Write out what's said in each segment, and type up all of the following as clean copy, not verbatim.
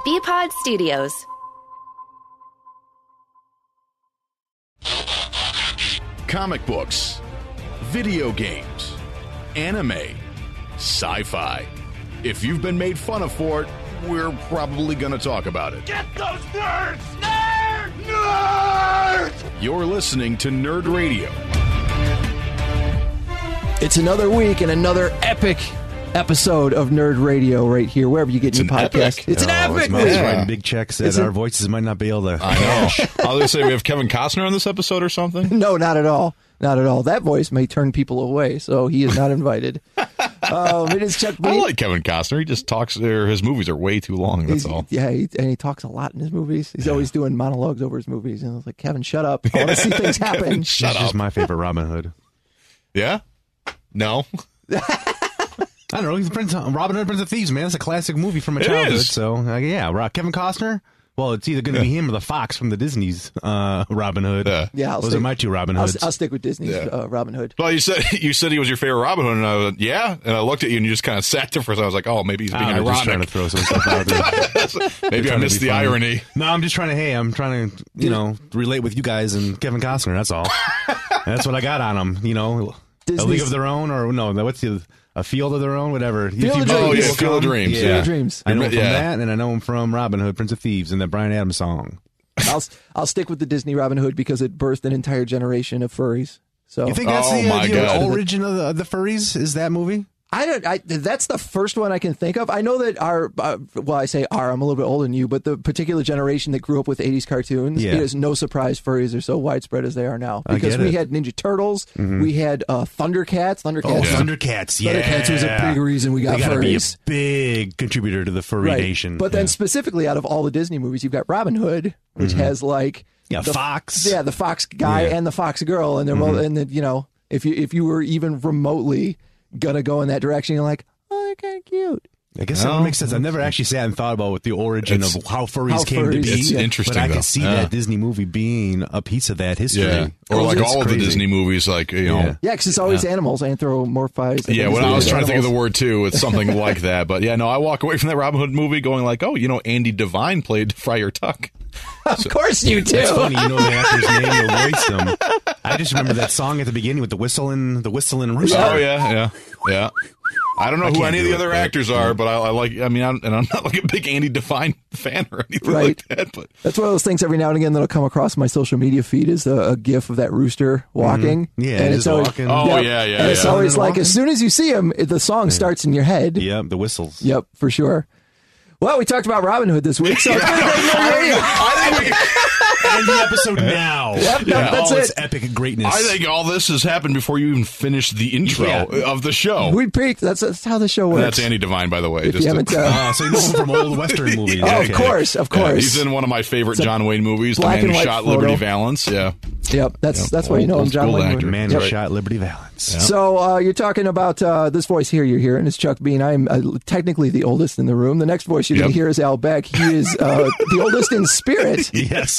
BPod Studios. Comic books, video games, anime, sci-fi. If you've been made fun of for it, we're probably going to talk about it. Get those nerds! Nerds! You're listening to Nerd Radio. It's another week and another epic episode of Nerd Radio right here, wherever you get your podcast. Epic. It's an epic Smells week. writing big checks that our voices might not be able to. I know. I was going to say, we have Kevin Costner on this episode or something? No, not at all. Not at all. That voice may turn people away, so he is not invited. It is Chuck B. I like Kevin Costner. He just talks, his movies are way too long, that's all. Yeah, and he talks a lot in his movies. He's always doing monologues over his movies. And I was like, Kevin, shut up. I want to see things happen. He's just my favorite Robin Hood. Yeah? No? I don't know. He's Robin Hood, Prince of Thieves, man. It's a classic movie from my childhood. Is. So, yeah. Kevin Costner? Well, it's either going to be him or the Fox from the Disney's Robin Hood. Yeah, Those are my two Robin Hoods. I'll stick with Disney's Robin Hood. Well, you said he was your favorite Robin Hood, and I was yeah, and I looked at you, and you just kind of sat there for a second. I was like, oh, maybe he's being I'm ironic. just trying to throw some stuff out there. Maybe I missed the irony. No, I'm just trying to, relate with you guys and Kevin Costner. That's all. That's what I got on him. A League of Their Own, or no, what's the... A Field of Their Own, whatever. Field of Dreams. Oh, yeah, Field of Dreams. Yeah. Field of Dreams. I know him from that, and I know him from Robin Hood, Prince of Thieves, and that Bryan Adams song. I'll stick with the Disney Robin Hood because it birthed an entire generation of furries. So You think that's the origin of the furries? Is that movie? That's the first one I can think of. I know that I say I'm a little bit older than you, but the particular generation that grew up with 80s cartoons, it is no surprise furries are so widespread as they are now. Because we had Ninja Turtles, we had Thundercats. Thundercats, yeah. Thundercats was a big reason we got furries. Be a big contributor to the furry nation. But then specifically out of all the Disney movies, you've got Robin Hood, which has like... Fox. Yeah, the Fox guy and the Fox girl. And they're both, if you were even remotely... gonna go in that direction. You're like, oh, they're kind of cute. I guess that makes sense. I've never actually sat and thought about the origin of how furries came to be. It's interesting, but I can see that Disney movie being a piece of that history. Yeah. Or like all of the Disney movies, like, Yeah, because it's always animals, anthropomorphized. Yeah, when I was trying to think of the word, too, it's something like that. But, yeah, no, I walk away from that Robin Hood movie going like, oh, Andy Devine played Friar Tuck. Of course you do. That's funny. You know the actor's name, you voice him. I just remember that song at the beginning with the whistling rooster. Oh, yeah. I don't know who any of the other actors are, but I like. I mean, I'm not like a big Andy Devine fan or anything like that. But that's one of those things. Every now and again, that'll come across my social media feed is a GIF of that rooster walking. Yeah, and it's always walking. Oh yeah. And it's always like as soon as you see him, the song starts in your head. Yep, the whistles. Yep, for sure. Well, we talked about Robin Hood this week, so I think we can end the episode now. Yep, that's all it. its epic greatness. I think all this has happened before you even finished the intro of the show. We peaked. That's how the show works. That's Andy Devine, by the way. If you haven't, so you know him from old Western movies. Oh, Okay. of course. Yeah, he's in one of my favorite John Wayne movies, The black Man and Who white Shot photo. Liberty Valance. Yeah. Yep, that's why you know him, John old Wayne. actor. Man who shot Liberty Valance. Yep. So you're talking about this voice here you're hearing is Chuck Bean. I'm technically the oldest in the room. The next voice you're going to hear is Al Beck. He is the oldest in spirit Yes.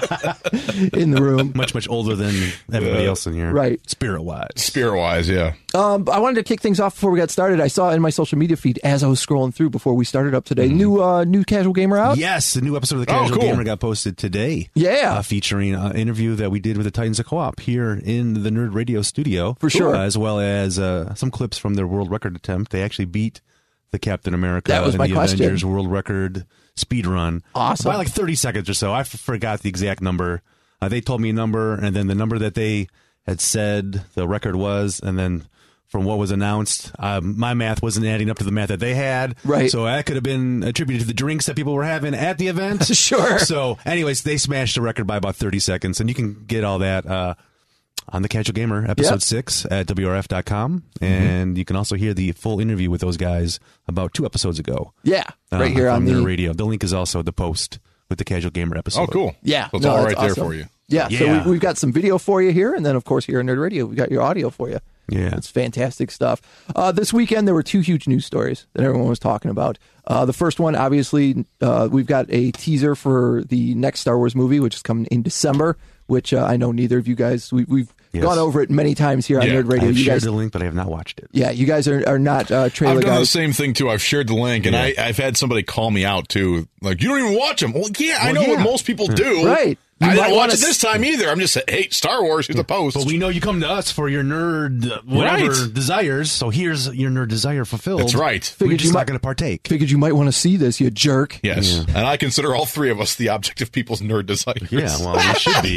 in the room. Much older than everybody else in here. Right. Spirit-wise. Spirit-wise, yeah. I wanted to kick things off before we got started. I saw in my social media feed as I was scrolling through before we started up today, new Casual Gamer out. Yes, the new episode of the Casual Gamer got posted today. Yeah. Featuring an interview that we did with the Titans of Co-op here in the Nerd Radio studio. For sure. As well as some clips from their world record attempt. They actually beat the Captain America That was and my the question. Avengers world record speed run. Awesome. By like 30 seconds or so. I forgot the exact number. They told me a number, and then the number that they had said the record was, and then from what was announced, my math wasn't adding up to the math that they had. Right. So that could have been attributed to the drinks that people were having at the event. Sure. So anyways, they smashed the record by about 30 seconds, and you can get all that on the Casual Gamer, episode 6 at WRF.com. And you can also hear the full interview with those guys about 2 episodes ago. Yeah, right here on their the radio. The link is also at the post with the Casual Gamer episode. Oh, cool. Yeah. So it's all right there for you. Yeah, so we've got some video for you here, and then, of course, here on Nerd Radio, we got your audio for you. Yeah. It's fantastic stuff. This weekend, there were 2 huge news stories that everyone was talking about. The first one, obviously, we've got a teaser for the next Star Wars movie, which is coming in December, which I know neither of you guys, we've gone over it many times here on Nerd Radio. I've shared the link, but I have not watched it. Yeah, you guys are not trailer guys. I've done the same thing, too. I've shared the link, and I've had somebody call me out, too. Like, you don't even watch them. Well, I know what most people do. Right. I didn't watch it this time either. I'm just saying, hey, Star Wars, here's a post. But we know you come to us for your nerd desires, so here's your nerd desire fulfilled. That's right. We're just not going to partake. Figured you might want to see this, you jerk. Yes. Yeah. And I consider all three of us the object of people's nerd desires. Yeah, well, we should be.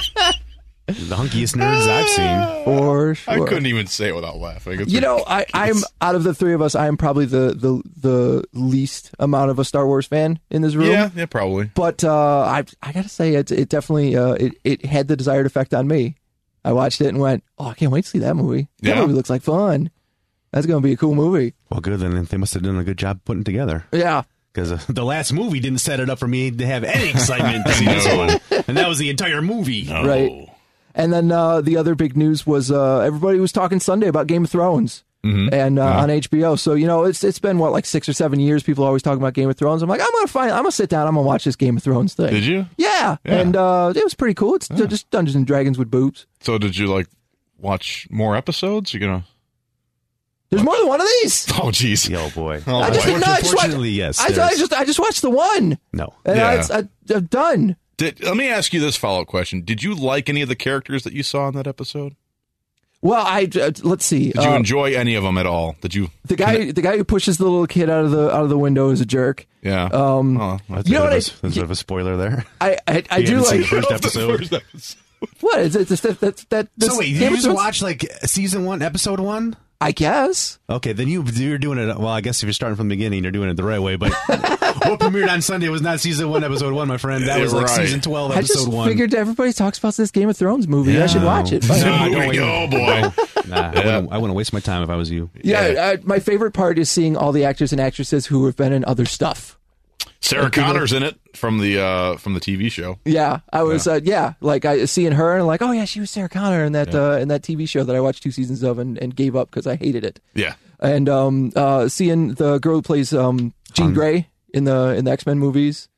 The hunkiest nerds I've seen. For sure. I couldn't even say it without laughing. I'm out of the three of us, I am probably the least amount of a Star Wars fan in this room. Yeah, probably. But I got to say, it definitely it had the desired effect on me. I watched it and went, oh, I can't wait to see that movie. That movie looks like fun. That's going to be a cool movie. Well, good. Then they must have done a good job putting it together. Yeah. Because the last movie didn't set it up for me to have any excitement to see this one. And that was the entire movie. No. Right. And then the other big news was everybody was talking Sunday about Game of Thrones and on HBO. So, it's been, like 6 or 7 years. People are always talking about Game of Thrones. I'm like, I'm going to sit down. I'm going to watch this Game of Thrones thing. Did you? Yeah. And it was pretty cool. It's just Dungeons and Dragons with boobs. So did you, watch more episodes? You're going to... There's more than one of these. Oh, jeez. Oh, boy. Unfortunately, yes. I just watched the one. No. And I'm done. Let me ask you this follow-up question. Did you like any of the characters that you saw in that episode? Well, let's see. Did you enjoy any of them at all? Did you? The guy who pushes the little kid out of the window is a jerk. Yeah. That's a bit of a spoiler there. I do like the first episode. What is it? So wait, you just watch season 1, episode 1? I guess. Okay, then you're doing it. Well, I guess if you're starting from the beginning, you're doing it the right way. But what premiered on Sunday was not season 1, episode 1, my friend. That was season 12, episode 1. I just figured everybody talks about this Game of Thrones movie. Yeah. I should watch it. Oh boy, I wouldn't waste my time if I was you. Yeah, my favorite part is seeing all the actors and actresses who have been in other stuff. Sarah Connor's in it from the TV show. Yeah, I was I seeing her and I'm like, oh yeah, she was Sarah Connor in that TV show that I watched 2 seasons of and gave up because I hated it. Yeah, and seeing the girl who plays Jean Grey in the X-Men movies.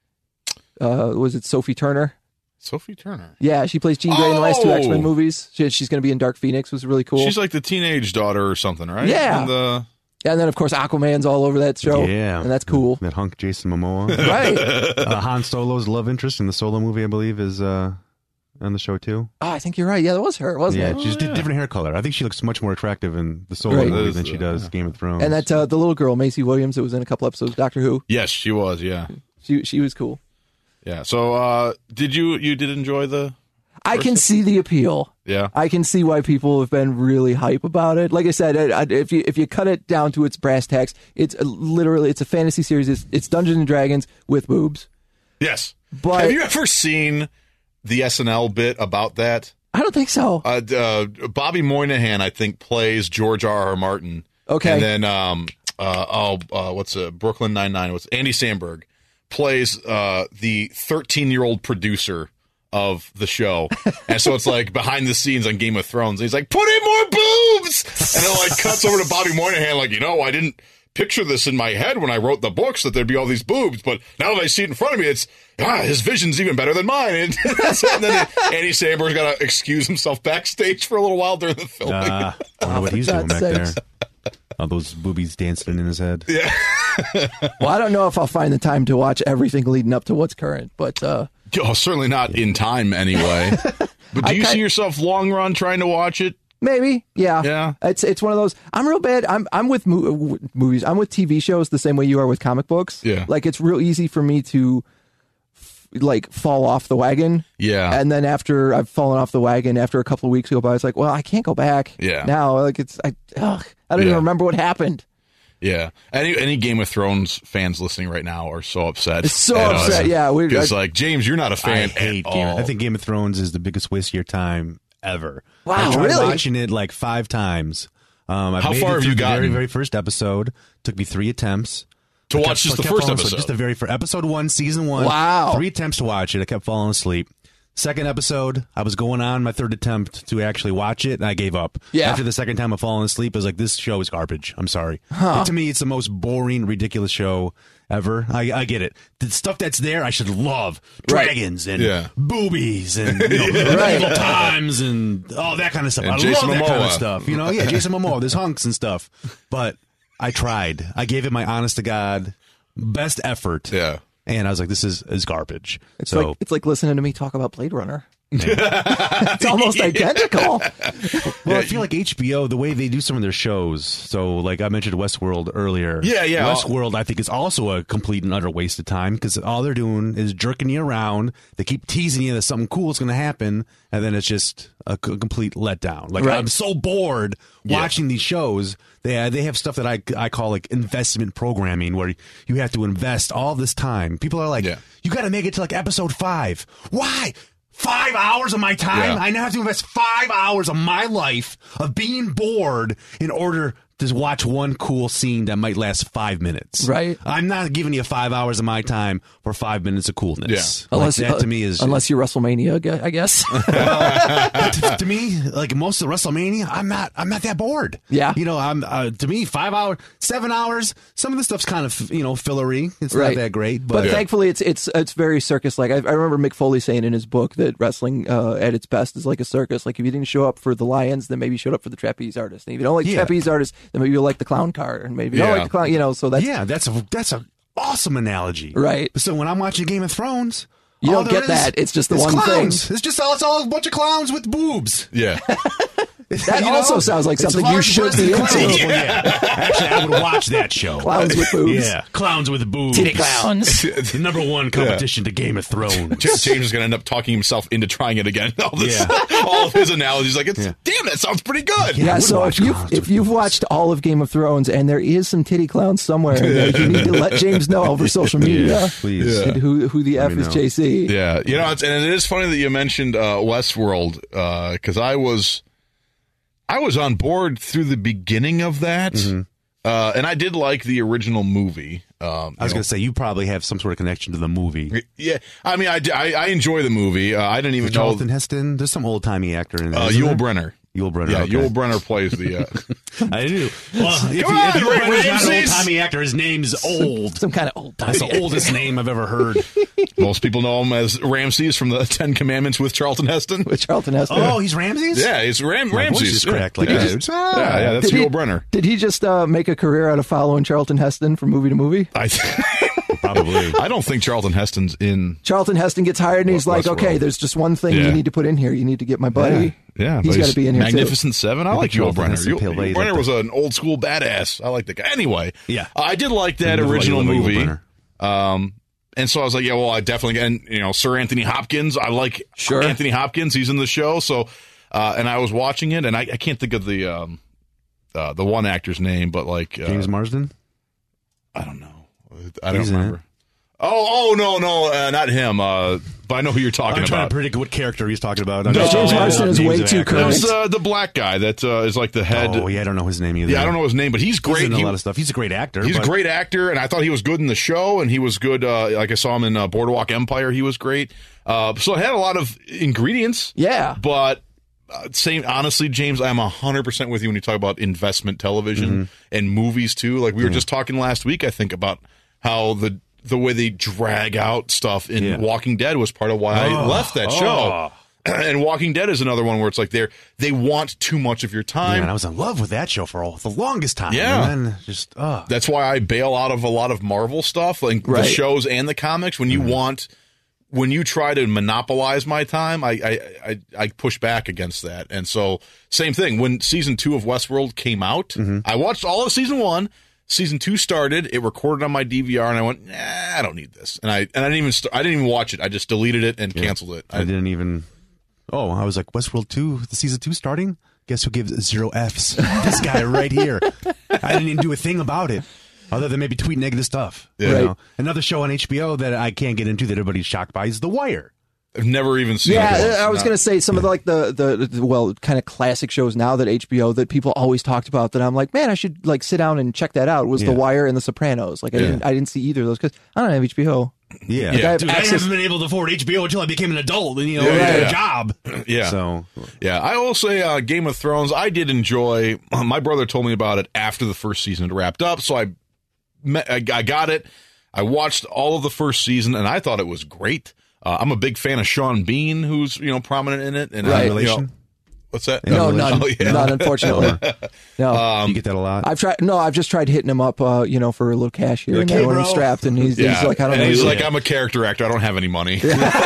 Was it Sophie Turner? Sophie Turner. Yeah, she plays Jean Grey in the last 2 X-Men movies. She's going to be in Dark Phoenix. Was really cool. She's like the teenage daughter or something, right? Yeah. And then, of course, Aquaman's all over that show. Yeah. And that's cool. That hunk Jason Momoa. Right. Han Solo's love interest in the Solo movie, I believe, is on the show, too. Oh, I think you're right. Yeah, that was her, wasn't it? Yeah, she's different hair color. I think she looks much more attractive in the Solo movie than she does Game of Thrones. And that the little girl, Macy Williams, that was in a couple episodes of Doctor Who. Yes, she was, yeah. She was cool. Yeah, so did you enjoy the... I can see the appeal. Yeah, I can see why people have been really hype about it. Like I said, if you cut it down to its brass tacks, it's a fantasy series. It's Dungeons and Dragons with boobs. Yes, but have you ever seen the SNL bit about that? I don't think so. Bobby Moynihan, I think, plays George R.R. Martin. Okay, and then what's Brooklyn Nine-Nine? What's Andy Samberg plays the 13-year-old producer of the show, and so it's like behind the scenes on Game of Thrones. He's like, "Put in more boobs," and it cuts over to Bobby Moynihan, I didn't picture this in my head when I wrote the books that there'd be all these boobs, but now that I see it in front of me, it's his vision's even better than mine. And then Andy Samberg's got to excuse himself backstage for a little while during the filming. I don't know what he's doing back there. All those boobies dancing in his head. Yeah. Well, I don't know if I'll find the time to watch everything leading up to what's current, but certainly not in time anyway. But do you see yourself long run trying to watch it? Maybe, yeah. Yeah. It's one of those. I'm real bad. I'm with movies. I'm with TV shows the same way you are with comic books. Yeah. It's real easy for me to fall off the wagon. Yeah. And then after I've fallen off the wagon, after a couple of weeks go by, it's like, well, I can't go back. Yeah. Now, I don't even remember what happened. Yeah. Any Game of Thrones fans listening right now are so upset. It's so upset, yeah. Because, James, you're not a fan at all. I think Game of Thrones is the biggest waste of your time ever. Wow, I tried really? watching it 5 times. How far have you gotten? The very first episode. Took me 3 attempts. To watch just the first episode? Just the very first. Episode 1, season 1. Wow. 3 attempts to watch it. I kept falling asleep. Second episode, I was going on my third attempt to actually watch it, and I gave up. Yeah. After the second time of falling asleep, I was like, this show is garbage. I'm sorry. To me, it's the most boring, ridiculous show ever. I get it. The stuff that's there, I should love. Dragons and boobies and evil times and all that kind of stuff. And I Jason love that Momoa. kind of stuff. Jason Momoa, there's hunks and stuff. But I tried. I gave it my honest to God best effort. Yeah. And I was like, this is garbage. It's like listening to me talk about Blade Runner. It's almost identical. Well, I feel like HBO, the way they do some of their shows, so like I mentioned Westworld earlier. Yeah. Westworld, I think, is also a complete and utter waste of time because all they're doing is jerking you around. They keep teasing you that something cool is going to happen, and then it's just a complete letdown. Like, I'm so bored watching these shows. They have stuff that I call like investment programming, where you have to invest all this time. People are like, you got to make it to like episode 5. Why? 5 hours of my time? I now have to invest 5 hours of my life of being bored in order to watch one cool scene that might last 5 minutes. Right. I'm not giving you 5 hours of my time for 5 minutes of coolness. Yeah. Like, that to me is unless you're WrestleMania, I guess. to me, like most of WrestleMania, I'm not that bored. Yeah. I'm to me 5 hours, 7 hours. Some of the stuff's kind of fillery. It's not that great, but thankfully it's very circus like. I remember Mick Foley saying in his book that wrestling at its best is like a circus. Like if you didn't show up for the lions, then maybe you showed up for the trapeze artist. And if you don't like trapeze artists, then maybe you like the clown car, and maybe you don't like the clown. So that's a awesome analogy, right? So when I'm watching Game of Thrones, you don't get that. It's just the one clowns. thing. It's all a bunch of clowns with boobs. Yeah. That also sounds like something you should be into. Actually, I would watch that show. Clowns with boobs. Yeah, clowns with boobs. Titty clowns. The number one competition to Game of Thrones. James is going to end up talking himself into trying it again. All of his analogies, like, damn, that sounds pretty good. Yeah, so if you've watched all of Game of Thrones and there is some titty clowns somewhere, you need to let James know over social media. Please. And who the F is JC. Yeah, and it is funny that you mentioned Westworld, because I was on board through the beginning of that, and I did like the original movie. I was going to say, you probably have some sort of connection to the movie. Yeah, I mean, I enjoy the movie. I didn't even know Charlton Heston. There's some old timey actor in there. Yul Brynner. Yul Brynner. Yeah, okay. Yul Brynner plays the. I do. Well, if Yul Brynner's not an old timey actor, his name's old. Some kind of old timey. That's the oldest name I've ever heard. Most people know him as Ramses from the 10 Commandments with Charlton Heston. With Charlton Heston. Oh, he's Ramses? Yeah, he's Ramses. Is correct. Like that's Yul Brynner. Did he just make a career out of following Charlton Heston from movie to movie? Probably. I don't think Charlton Heston's in. Charlton Heston gets hired and he's like, okay, there's just one thing you need to put in here. You need to get my buddy. Yeah, he's got to be in here Magnificent Seven. I like Yul Brynner. Yul Brynner like was an old school badass. I like the guy. Anyway, I did like that I original movie. And so I was like, yeah, well, I definitely, and Sir Anthony Hopkins. I like Anthony Hopkins. He's in the show. So, and I was watching it, and I can't think of the one actor's name, but like James Marsden. I don't know. I don't remember. Oh no, not him. But I know who you're talking about. I'm trying to predict what character he's talking about. James Marsden is way too current. There's the black guy that is like the head. Oh, yeah, I don't know his name either. Yeah, I don't know his name, but he's great. He's in a lot of stuff. He's a great actor. He's a great actor, and I thought he was good in the show, and he was good. Like I saw him in Boardwalk Empire. He was great. So it had a lot of ingredients. Yeah, but. Honestly, James, I'm 100% with you when you talk about investment television and movies too. Like we were just talking last week, I think, about how the way they drag out stuff in Walking Dead was part of why I left that show. And Walking Dead is another one where it's like they want too much of your time. Yeah, and I was in love with that show for the longest time. Yeah, and then just that's why I bail out of a lot of Marvel stuff, like the shows and the comics. When you try to monopolize my time, I push back against that. And so, same thing. When season 2 of Westworld came out, I watched all of season 1. Season 2 started. It recorded on my DVR, and I went, nah, I don't need this. And I didn't even watch it. I just deleted it and canceled it. I didn't even. Oh, I was like, Westworld 2, the season 2 starting. Guess who gives 0 Fs? This guy right here. I didn't even do a thing about it. Other than maybe tweet negative stuff. Yeah. Another show on HBO that I can't get into that everybody's shocked by is The Wire. I've never even seen it. Yeah, I was going to say some of the kind of classic shows now that HBO that people always talked about that I'm like, man, I should like sit down and check that out was The Wire and The Sopranos. Like I didn't see either of those because I don't have HBO. Yeah, Like, Dude, I haven't been able to afford HBO until I became an adult and had a job. Yeah, so I will say Game of Thrones. I did enjoy. My brother told me about it after the first season had wrapped up, so I got it. I watched all of the first season, and I thought it was great. I'm a big fan of Sean Bean, who's prominent in it. And relation. What's that? No, none. None, unfortunately. No. You get that a lot? I've just tried hitting him up, for a little cash here and there when I'm strapped, and he's like, I don't know. He's like, I'm a character actor. I don't have any money.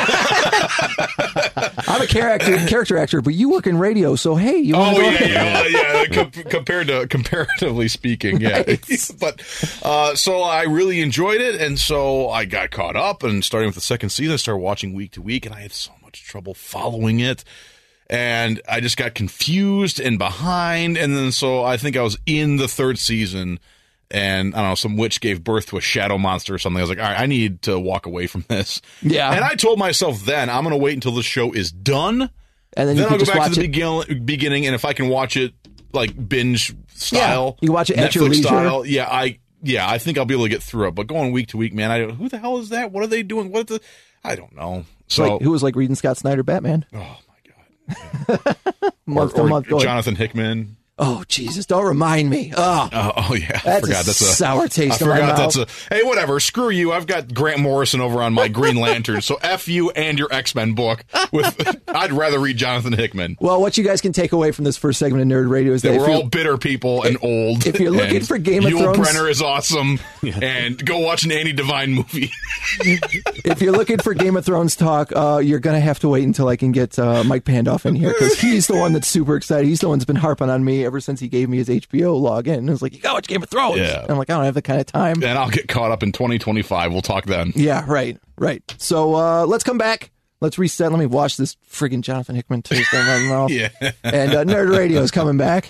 I'm a character actor, but you work in radio, so hey, you want to go comparatively speaking, yeah. Right. But so I really enjoyed it, and so I got caught up, and starting with the second season, I started watching week to week, and I had so much trouble following it. And I just got confused and behind. And then so I think I was in the third season and I don't know, some witch gave birth to a shadow monster or something. I was like, all right, I need to walk away from this. Yeah. And I told myself then I'm going to wait until the show is done. And then I'll go back to the beginning. And if I can watch it like binge style, you watch it at Netflix your leisure. style. I think I'll be able to get through it. But going week to week, man, who the hell is that? What are they doing? I don't know. So who was like reading Scott Snyder Batman? Oh, month to month. Jonathan Hickman. Oh, Jesus, don't remind me. Yeah. I forgot. That's a sour taste in my mouth. Hey, whatever. Screw you. I've got Grant Morrison over on my Green Lantern, so F you and your X-Men book. I'd rather read Jonathan Hickman. Well, what you guys can take away from this first segment of Nerd Radio is that we're all bitter people and old. If you're looking for Game of Thrones... Yul Brynner is awesome, and go watch an Andy Devine movie. If you're looking for Game of Thrones talk, you're going to have to wait until I can get Mike Pandoff in here, because he's the one that's super excited. He's the one that's been harping on me ever since he gave me his HBO login. And I was like, you got to watch Game of Thrones. Yeah. And I'm like, I don't have that kind of time. And I'll get caught up in 2025. We'll talk then. Yeah, right. So let's come back. Let's reset. Let me wash this friggin' Jonathan Hickman taste in my mouth. Yeah. And Nerd Radio is coming back.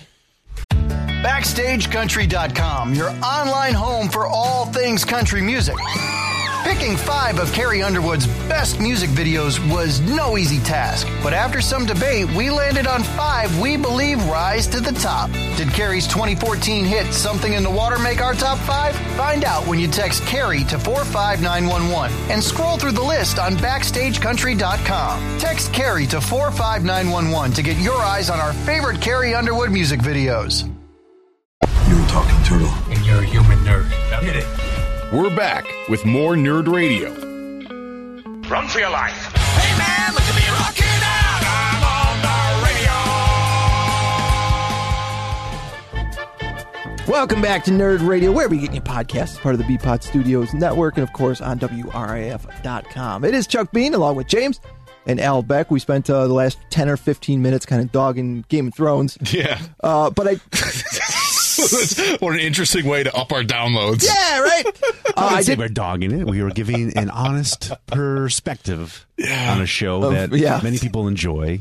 BackstageCountry.com, your online home for all things country music. Picking 5 of Carrie Underwood's best music videos was no easy task, but after some debate, we landed on 5 we believe rise to the top. Did Carrie's 2014 hit Something in the Water make our top 5? Find out when you text Carrie to 45911 and scroll through the list on BackstageCountry.com. Text Carrie to 45911 to get your eyes on our favorite Carrie Underwood music videos. You're a talking turtle. And you're a human nerd. Now hit it. We're back with more Nerd Radio. Run for your life. Hey man, look at me rocking out. I'm on the radio. Welcome back to Nerd Radio, where we get your podcast as part of the BPod Studios network and, of course, on WRIF.com. It is Chuck Bean, along with James and Al Beck. We spent the last 10 or 15 minutes kind of dogging Game of Thrones. Yeah. But I... What an interesting way to up our downloads. Yeah, right? I didn't say we're dogging it. We were giving an honest perspective on a show that many people enjoy.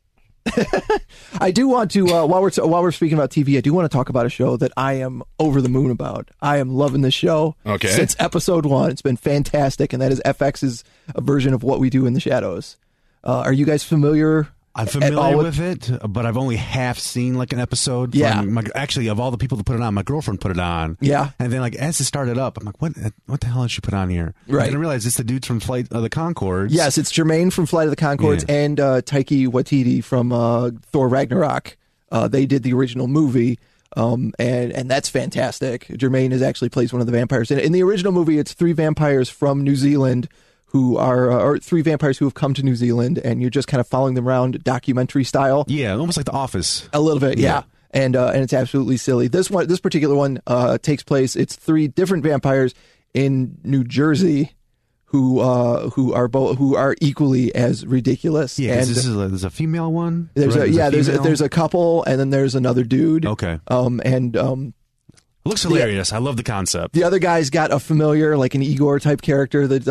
I do want to, while we're speaking about TV, I do want to talk about a show that I am over the moon about. I am loving this show since episode 1. It's been fantastic, and that is FX's version of What We Do in the Shadows. Are you guys familiar? I'm familiar with it, but I've only half seen like an episode. Yeah. Actually, of all the people that put it on, my girlfriend put it on. Yeah. And then like as it started up, I'm like, what the hell did she put on here? Right. And I realized it's the dudes from Flight of the Conchords. Yes, it's Jermaine from Flight of the Conchords and Taika Waititi from Thor Ragnarok. They did the original movie. And that's fantastic. Jermaine actually plays one of the vampires. In the original movie, it's 3 vampires from New Zealand who are, or 3 vampires who have come to New Zealand, and you're just kind of following them around documentary style. Yeah, almost like The Office. A little bit, yeah. And it's absolutely silly. This particular one takes place. It's 3 different vampires in New Jersey who are equally as ridiculous. Yeah, and there's a female one. There's a couple, and then there's another dude. Okay. It looks hilarious. I love the concept. The other guy's got a familiar, like an Igor type character that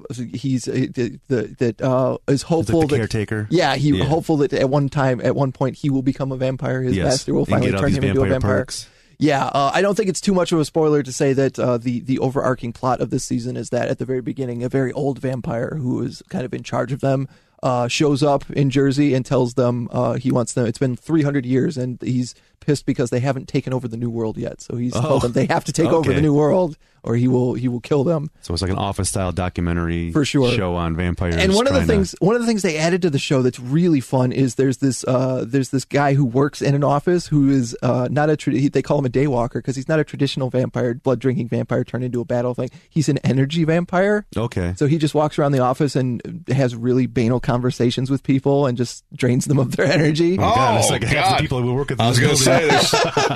is hopeful the caretaker. Hopeful that at one point he will become a vampire. His master will finally turn him into a vampire. Perks. Yeah, I don't think it's too much of a spoiler to say that the overarching plot of this season is that at the very beginning, a very old vampire who is kind of in charge of them shows up in Jersey and tells them he wants them. It's been 300 years, and he's pissed because they haven't taken over the New World yet. So he's told them they have to take over the New World, or he will kill them. So it's like an Office style documentary for sure show on vampires. And one of the things they added to the show that's really fun is there's this guy who works in an office who is not they call him a daywalker because he's not a traditional vampire, blood drinking vampire turned into a battle thing. He's an energy vampire. Okay. So he just walks around the office and has really banal conversations with people and just drains them of their energy. Oh, God, it's like half the people we work with. I was going to say this.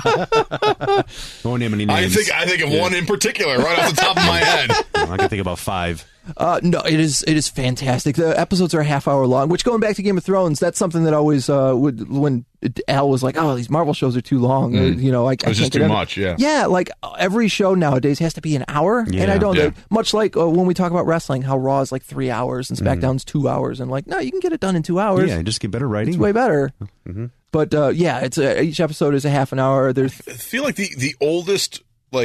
Won't name any names. I think of one in particular right off the top of my head. I can think about 5. No, it is fantastic. The episodes are a half hour long, which going back to Game of Thrones, that's something that always when Al was like, oh, these Marvel shows are too long. Or, it was just too much, yeah. Yeah, like every show nowadays has to be an hour. Yeah. And I don't, much like when we talk about wrestling, how Raw is like 3 hours and SmackDown's 2 hours. And like, no, you can get it done in 2 hours. Yeah, just get better writing. It's way better. Mm-hmm. But it's each episode is a half an hour. I feel like the oldest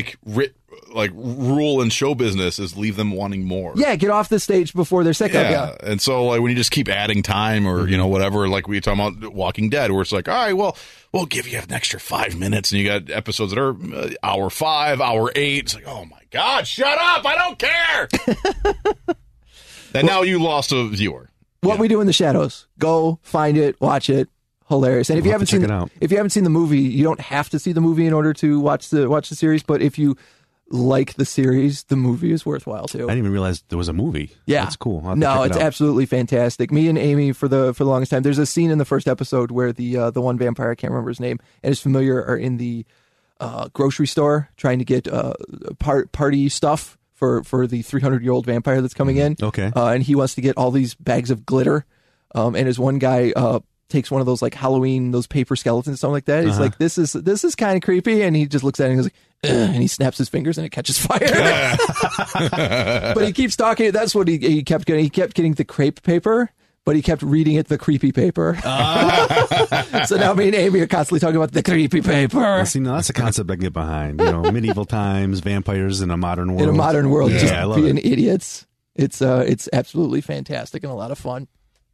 rule in show business is leave them wanting more. Yeah, get off the stage before they're sick of it. Yeah, and so like when you just keep adding time or whatever, like we were talking about Walking Dead, where it's like, all right, well, we'll give you an extra 5 minutes, and you got episodes that are hour 5, hour 8. It's like, oh my God, shut up! I don't care. And now you lost a viewer. What We Do in the Shadows. Go find it, watch it. Hilarious. And if you haven't seen the movie, you don't have to see the movie in order to watch the series. But if you like the series, the movie is worthwhile too. I didn't even realize there was a movie. Yeah, that's cool. No, it's absolutely fantastic. Me and Amy for the longest time. There's a scene in the first episode where the one vampire, I can't remember his name, and his familiar are in the grocery store trying to get party stuff for the 300-year-old vampire that's coming in. Okay, and he wants to get all these bags of glitter. And his one guy takes one of those like Halloween, those paper skeletons and stuff like that. He's like, this is kind of creepy, and he just looks at it and goes like, and he snaps his fingers and it catches fire. But he keeps talking. That's what he kept getting. He kept getting the crepe paper, but he kept reading it the creepy paper. So now me and Amy are constantly talking about the creepy paper. Well, see, no, that's a concept I can get behind. Medieval times, vampires in a modern world. In a modern world, just being idiots. It's absolutely fantastic and a lot of fun.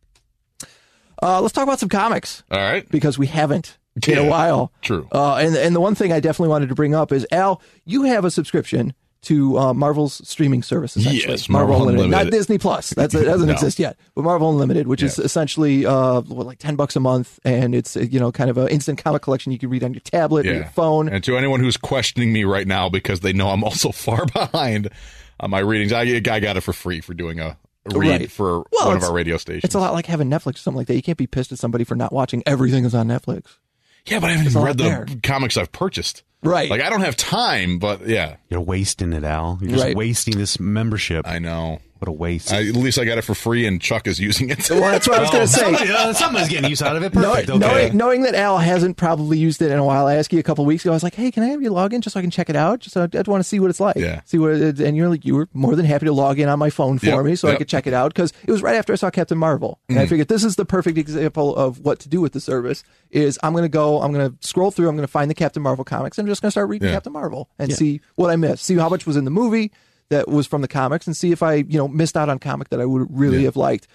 Let's talk about some comics. All right. Because we haven't in a while. True. And the one thing I definitely wanted to bring up is, Al, you have a subscription to Marvel's streaming service, essentially. Yes, Marvel Unlimited. Not Disney Plus. That doesn't exist yet. But Marvel Unlimited, which is essentially like $10 a month, and it's kind of an instant comic collection you can read on your tablet or your phone. And to anyone who's questioning me right now because they know I'm also far behind on my readings, I got it for free for doing a read for one of our radio stations. It's a lot like having Netflix or something like that. You can't be pissed at somebody for not watching everything that's on Netflix. Yeah, but I haven't even read the comics I've purchased. Right. Like, I don't have time, but yeah. You're wasting it, Al. You're just wasting this membership. I know. What a waste. At least I got it for free, and Chuck is using it. Well, that's what I was going to say. Somebody's getting use out of it. Perfect. Knowing that Al hasn't probably used it in a while, I asked you a couple of weeks ago, I was like, hey, can I have you log in just so I can check it out? Just I want to see what it's like. Yeah. See what it, and you were more than happy to log in on my phone for me so I could check it out, because it was right after I saw Captain Marvel. And I figured this is the perfect example of what to do with the service is I'm going to scroll through, I'm going to find the Captain Marvel comics, and I'm just going to start reading Captain Marvel and see what I missed, see how much was in the movie that was from the comics, and see if I, missed out on comic that I would really have liked.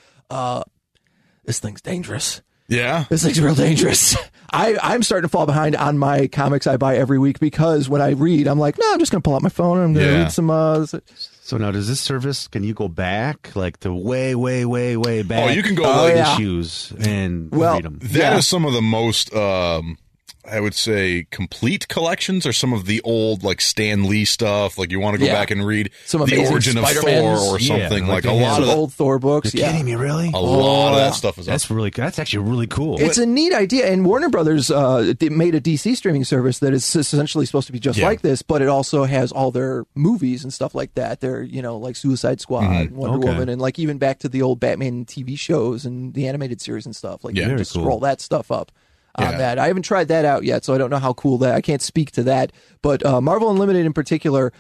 This thing's dangerous. Yeah. This thing's real dangerous. I'm starting to fall behind on my comics I buy every week, because when I read, I'm like, no, I'm just going to pull out my phone and I'm going to read some... So now, does this service, can you go back, like the way, way, way, way back? Oh, you can go issues and read them. That is some of the most... I would say complete collections are some of the old, like, Stan Lee stuff. Like, you want to go back and read some the origin of Thor or something. Like a lot of old Thor books. You're kidding me, really? A lot of that stuff is that's actually really cool. It's a neat idea. And Warner Brothers made a DC streaming service that is essentially supposed to be just like this, but it also has all their movies and stuff like that. They're, like Suicide Squad, Wonder Woman, and like even back to the old Batman TV shows and the animated series and stuff. Like, you can just scroll that stuff up. On that. I haven't tried that out yet, so I don't know how cool that. I can't speak to that, but Marvel Unlimited in particular,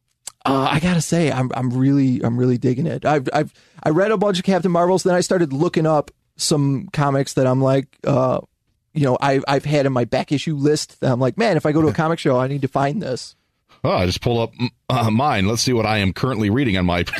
I gotta say, I'm really digging it. I read a bunch of Captain Marvels, then I started looking up some comics that I'm like, I've had in my back issue list. That I'm like, man, if I go to a comic show, I need to find this. Oh, I just pulled up mine. Let's see what I am currently reading on my...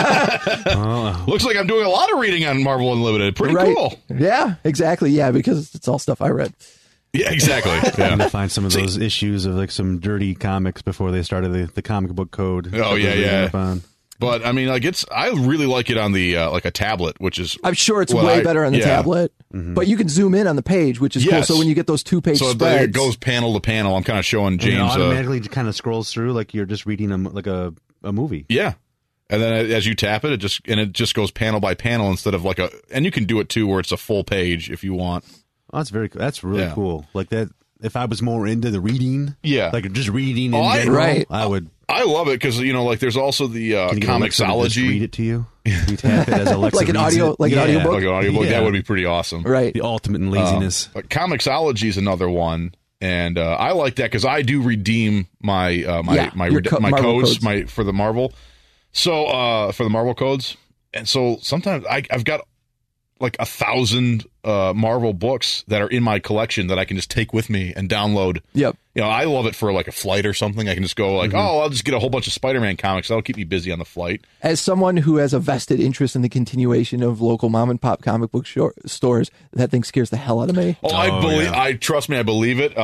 Looks like I'm doing a lot of reading on Marvel Unlimited. Pretty cool. Yeah, exactly. Yeah, because it's all stuff I read. Yeah, exactly. Yeah. I'm gonna find some of those issues of like some dirty comics before they started the comic book code. Oh, yeah. But I mean, like I really like it on the like a tablet, which is I'm sure it's way better on the tablet. Mm-hmm. But you can zoom in on the page, which is cool. So when you get those 2-page spreads, it goes panel to panel. I'm kind of showing James. And it automatically kind of scrolls through like you're just reading a movie. Yeah, and then as you tap it, it just goes panel by panel instead of like and you can do it too where it's a full page if you want. Oh, that's really cool. Like that. If I was more into the reading, like just reading in general, I would. I love it because like there's also the Comixology. Read it to you. You tap it as Alexa like an audio, like an audiobook. Like an audiobook, that would be pretty awesome. Right, the ultimate in laziness. But Comixology is another one, and I like that because I do redeem my codes for the Marvel. So for the Marvel codes, and so sometimes I've got like 1,000 Marvel books that are in my collection that I can just take with me and download. Yep. I love it for like a flight or something. I can just go like, I'll just get a whole bunch of Spider-Man comics. That'll keep me busy on the flight. As someone who has a vested interest in the continuation of local mom and pop comic book stores, that thing scares the hell out of me. Trust me, I believe it.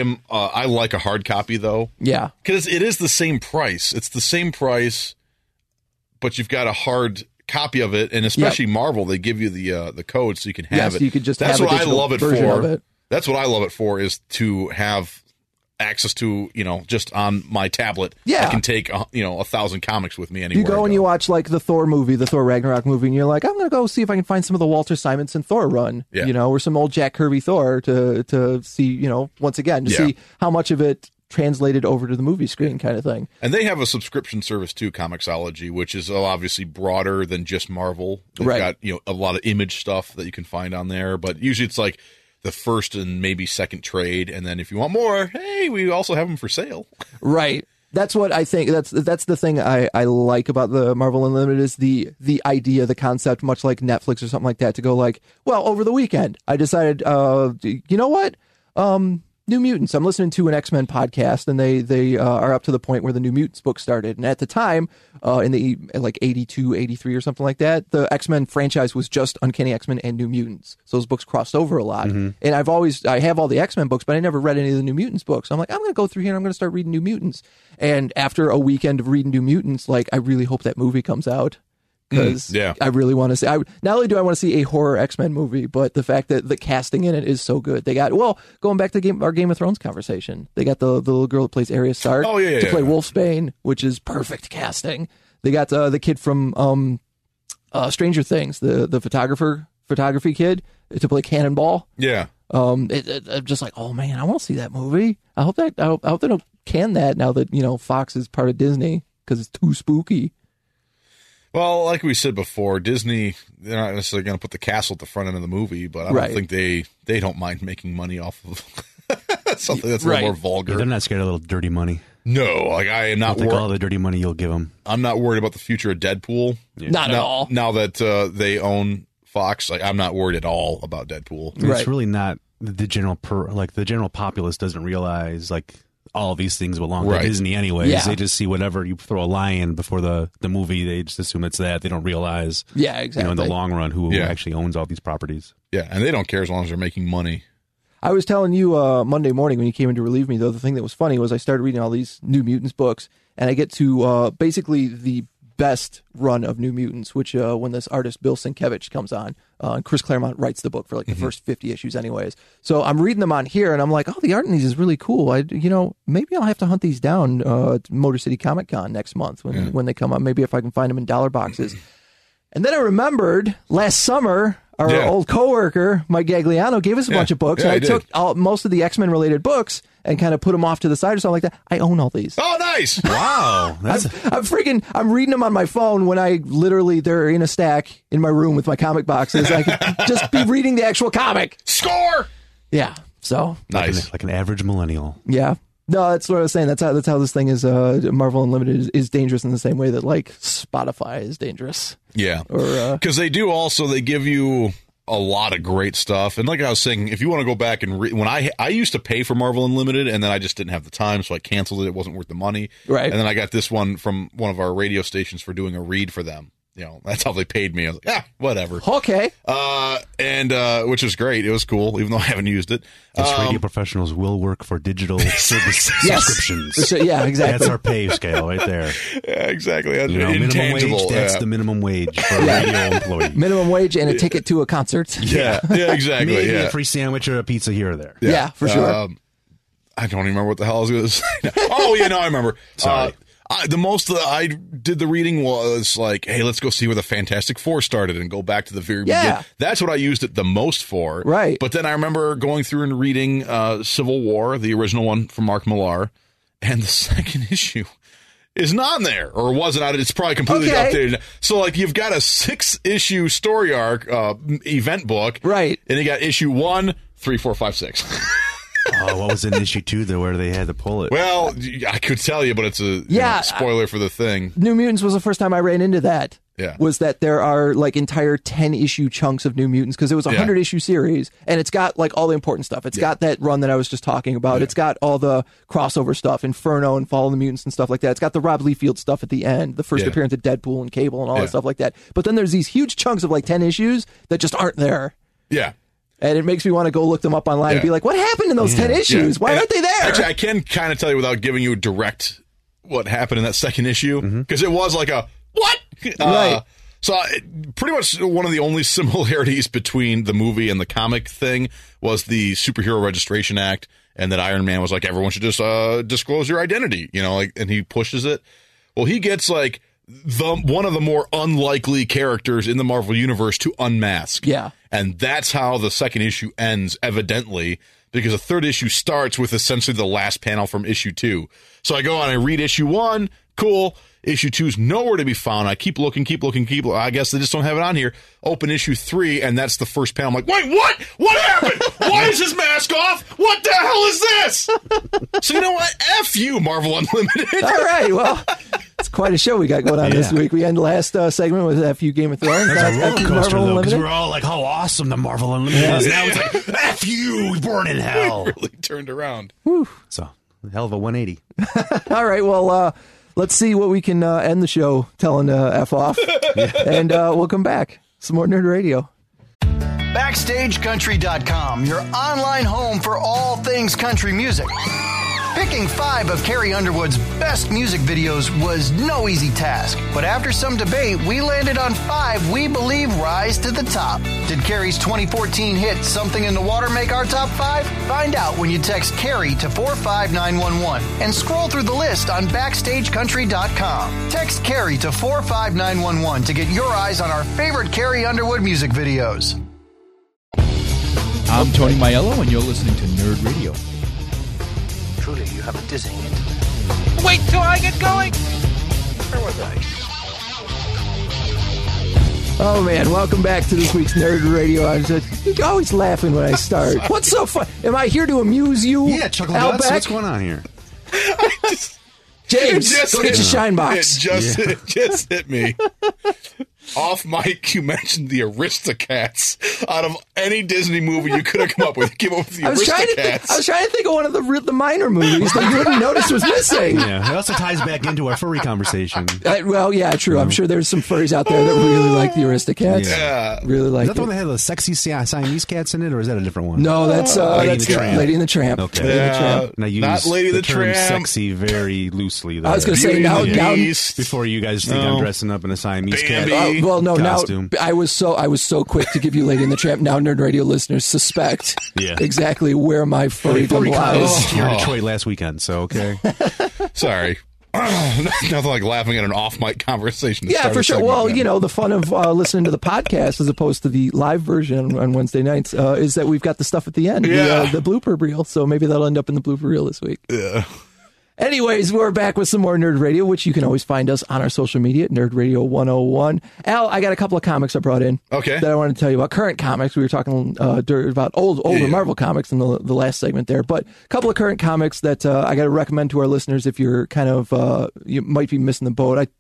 I like a hard copy though. Yeah. Because it is the same price. It's the same price, but you've got a hard copy of it, and especially Marvel, they give you the code so you can have it. So you could just That's have what I love it for. It. That's what I love it for, is to have access to, just on my tablet. I can take 1,000 comics with me anywhere. You go and you watch like the Thor movie, the Thor Ragnarok movie, and you're like, I'm gonna go see if I can find some of the Walter Simonson Thor run, or some old Jack Kirby Thor to see, once again to see how much of it translated over to the movie screen kind of thing. And they have a subscription service too, Comixology, which is obviously broader than just Marvel. They've got, a lot of image stuff that you can find on there, but usually it's like the first and maybe second trade, and then if you want more, hey, we also have them for sale. Right. That's what I think. That's the thing I like about the Marvel Unlimited is the idea, the concept, much like Netflix or something like that, to go like, well, over the weekend, I decided, you know what? New Mutants. I'm listening to an X-Men podcast, and they are up to the point where the New Mutants book started. And at the time, in the like 82, 83 or something like that, the X-Men franchise was just Uncanny X-Men and New Mutants. So those books crossed over a lot. Mm-hmm. And I have all the X-Men books, but I never read any of the New Mutants books. So I'm like, I'm going to go through here and I'm going to start reading New Mutants. And after a weekend of reading New Mutants, like, I really hope that movie comes out. Because I really want to see. Not only do I want to see a horror X-Men movie, but the fact that the casting in it is so good. They got, going back to our Game of Thrones conversation, they got the little girl that plays Arya Stark to play Wolfsbane, which is perfect casting. They got the kid from Stranger Things, the photography kid, to play Cannonball. Yeah. I'm just like, oh man, I want to see that movie. I hope they don't can that now that Fox is part of Disney, because it's too spooky. Well, like we said before, Disney, they're not necessarily going to put the castle at the front end of the movie, but I don't think they don't mind making money off of something that's a little more vulgar. Yeah, they're not scared of a little dirty money. No, like I am not worried. All the dirty money you'll give them. I'm not worried about the future of Deadpool. Yeah. Not at all. Now that they own Fox, like I'm not worried at all about Deadpool. It's really not the general the general populace doesn't realize like all these things belong to Disney anyways. Yeah. They just see whatever you throw a lion before the movie, they just assume it's that. They don't realize in the long run who actually owns all these properties. Yeah, and they don't care as long as they're making money. I was telling you Monday morning when you came in to relieve me, though, the thing that was funny was I started reading all these New Mutants books, and I get to basically the best run of New Mutants, which when this artist Bill Sienkiewicz comes on, and Chris Claremont writes the book for like the first 50 issues anyways. So I'm reading them on here, and I'm like, oh, the art in these is really cool. Maybe I'll have to hunt these down at Motor City Comic Con next month when they come up. Maybe if I can find them in dollar boxes. And then I remembered last summer, our old coworker, Mike Gagliano, gave us a bunch of books. And I took most of the X-Men related books and kind of put them off to the side or something like that. I own all these. Oh, nice. Wow. I'm reading them on my phone when they're in a stack in my room with my comic boxes. I could just be reading the actual comic. Score! Yeah. So. Nice. Like an average millennial. Yeah. No, that's what I was saying. That's how this thing is. Marvel Unlimited is dangerous in the same way that like Spotify is dangerous. Yeah, because they give you a lot of great stuff. And like I was saying, if you want to go back and when I used to pay for Marvel Unlimited, and then I just didn't have the time, so I canceled it. It wasn't worth the money. Right. And then I got this one from one of our radio stations for doing a read for them. You know, that's how they paid me. I was like, whatever. Okay. And which was great. It was cool, even though I haven't used it. Yes, radio professionals will work for digital service subscriptions. Yeah, exactly. That's our pay scale right there. Yeah, exactly. Minimum wage, that's the minimum wage for a radio employee. Minimum wage and a ticket to a concert. Yeah, exactly. Maybe a free sandwich or a pizza here or there. Yeah, for sure. I don't even remember what the hell I was going to say. Oh, yeah, no, I remember. Sorry. The most that I did the reading was like, hey, let's go see where the Fantastic Four started and go back to the very beginning. That's what I used it the most for. Right. But then I remember going through and reading Civil War, the original one from Mark Millar, and the second issue is not there, or wasn't out. It's probably completely updated. So, like, you've got a 6-issue story arc event book. Right. And you got issue 1, 3, 4, 5, 6. Oh, what was in issue 2 there where they had to pull it? Well, I could tell you, but it's a spoiler for the thing. New Mutants was the first time I ran into that. Yeah. Was that there are like entire 10-issue chunks of New Mutants, because it was a 100-issue series, and it's got like all the important stuff. It's got that run that I was just talking about. It's got all the crossover stuff, Inferno and Fall of the Mutants and stuff like that. It's got the Rob Liefeld stuff at the end, the first appearance of Deadpool and Cable and all that stuff like that. But then there's these huge chunks of like 10 issues that just aren't there. Yeah. And it makes me want to go look them up online and be like, what happened in those 10 issues? Why aren't they there? Actually, I can kind of tell you without giving you direct what happened in that second issue, because it was like a, what? Right. So pretty much one of the only similarities between the movie and the comic thing was the Superhero Registration Act, and that Iron Man was like, everyone should just disclose your identity, you know, like, and he pushes it. Well, he gets like one of the more unlikely characters in the Marvel Universe to unmask. Yeah. And that's how the second issue ends, evidently, because the third issue starts with essentially the last panel from issue 2. So I go on and read issue 1, cool. Issue 2's nowhere to be found. I keep looking. I guess they just don't have it on here. Open issue 3, and that's the first panel. I'm like, wait, what? What happened? Why is his mask off? What the hell is this? So you know what? F you, Marvel Unlimited. All right, well, it's quite a show we got going on this week. We end the last segment with F you Game of Thrones. That's a roller coaster, though, because we're all like, how awesome the Marvel Unlimited is. Now it's like, F you, burn in hell. We really turned around. Whew. So, hell of a 180. All right, well, let's see what we can end the show telling F off. And we'll come back. Some more Nerd Radio. BackstageCountry.com, your online home for all things country music. Picking 5 of Carrie Underwood's best music videos was no easy task, but after some debate, we landed on 5 we believe rise to the top. Did Carrie's 2014 hit Something in the Water make our top 5? Find out when you text Carrie to 45911 and scroll through the list on BackstageCountry.com. Text Carrie to 45911 to get your eyes on our favorite Carrie Underwood music videos. I'm Tony Maiello, and you're listening to Nerd Radio. Truly, you have a dizzying intellect. Wait till I get going! Where was I? Oh, man, welcome back to this week's Nerd Radio. You're always laughing when I start. What's so fun? Am I here to amuse you? Yeah, Chuckle Guts, what's going on here? James, go get your shine box. It just hit me. Off mic, you mentioned the Aristocats. Out of any Disney movie you could have come up with, give up the Aristocats. I was trying to think of one of the minor movies that you wouldn't notice was missing. Yeah, it also ties back into our furry conversation. Well, yeah, true. I'm sure there's some furries out there that really like the Aristocats. Yeah. Really like Is that the one that had the sexy Siamese cats in it, or is that a different one? No, that's Lady and the Tramp. Okay. Lady and the Tramp. Now use Not Lady the Tramp. term sexy very loosely. There. I was going to say now before you guys think I'm dressing up in a Siamese cat well, no, costume. Now I was so quick to give you Lady and the Tramp. Now Nerd Radio listeners suspect exactly where my furrydom lies. Here in Detroit last weekend, so okay. Sorry. Nothing like laughing at an off-mic conversation. Yeah, for sure. Well, you know, the fun of listening to the podcast as opposed to the live version on Wednesday nights is that we've got the stuff at the end, the blooper reel. So maybe that'll end up in the blooper reel this week. Yeah. Anyways, we're back with some more Nerd Radio, which you can always find us on our social media at Nerd Radio 101. Al, I got a couple of comics I brought in that I want to tell you about. Current comics. We were talking about older Marvel comics in the last segment there, but a couple of current comics that I got to recommend to our listeners if you're kind of, you might be missing the boat. I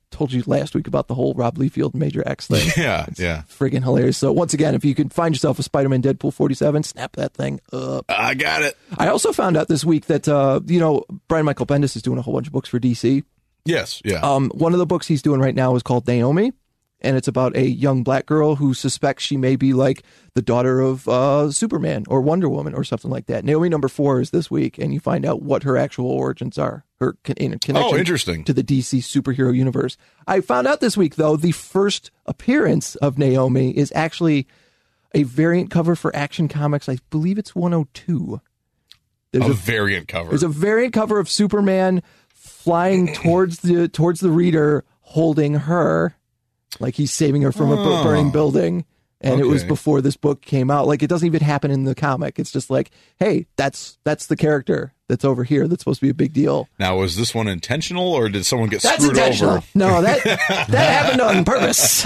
told you last week about the whole Rob Liefeld Major X thing. Yeah, it's yeah. friggin' hilarious. So once again, if you could find yourself a Spider-Man Deadpool 47, snap that thing up. I got it. I also found out this week that, Brian Michael Bendis is doing a whole bunch of books for DC. Yes, yeah. One of the books he's doing right now is called Naomi, and it's about a young black girl who suspects she may be like the daughter of Superman or Wonder Woman or something like that. Naomi number 4 is this week, and you find out what her actual origins are, her connection interesting. to the DC superhero universe. I found out this week, though, the first appearance of Naomi is actually a variant cover for Action Comics. I believe it's 102. There's a variant cover. There's a variant cover of Superman flying towards the reader, holding her, like he's saving her from a burning building. And it was before this book came out. Like, it doesn't even happen in the comic. It's just like, hey, that's the character that's over here that's supposed to be a big deal. Now, was this one intentional, or did someone get That's screwed intentional. over? No, that happened on purpose.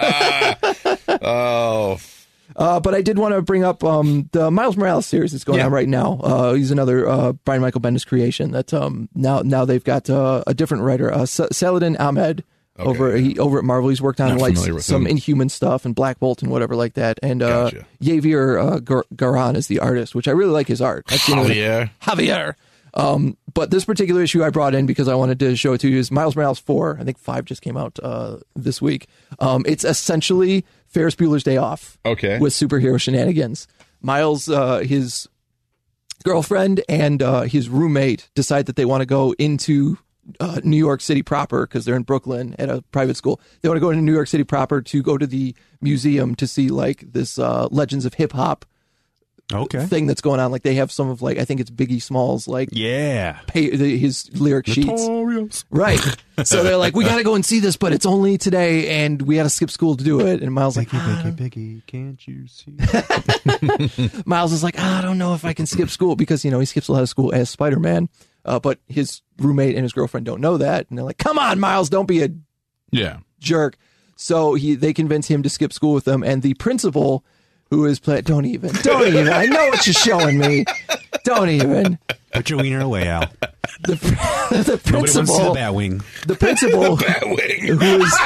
But I did want to bring up the Miles Morales series that's going on right now. He's another Brian Michael Bendis creation that now they've got a different writer, Saladin Ahmed. Over at Marvel, he's worked on some Inhuman stuff and Black Bolt and whatever like that. And Javier Garan is the artist, which I really like his art. Javier. But this particular issue I brought in because I wanted to show it to you is Miles Morales 4. I think 5 just came out this week. It's essentially Ferris Bueller's Day Off with superhero shenanigans. Miles, his girlfriend and his roommate decide that they want to go into New York City proper, because they're in Brooklyn at a private school. They want to go into New York City proper to go to the museum to see like this Legends of Hip Hop thing that's going on. Like they have some of like, I think it's Biggie Smalls, like his lyric sheets. Right. So they're like, we got to go and see this, but it's only today and we got to skip school to do it. And Miles like, Biggie, can't you see? Miles is like, I don't know if I can skip school because, he skips a lot of school as Spider-Man. But his roommate and his girlfriend don't know that. And they're like, come on, Miles, don't be a jerk. So they convince him to skip school with them. And the principal, who is don't even. I know what you're showing me. Don't even. Put your wiener away, Al. The principal. The Batwing. The principal. The Batwing. Who is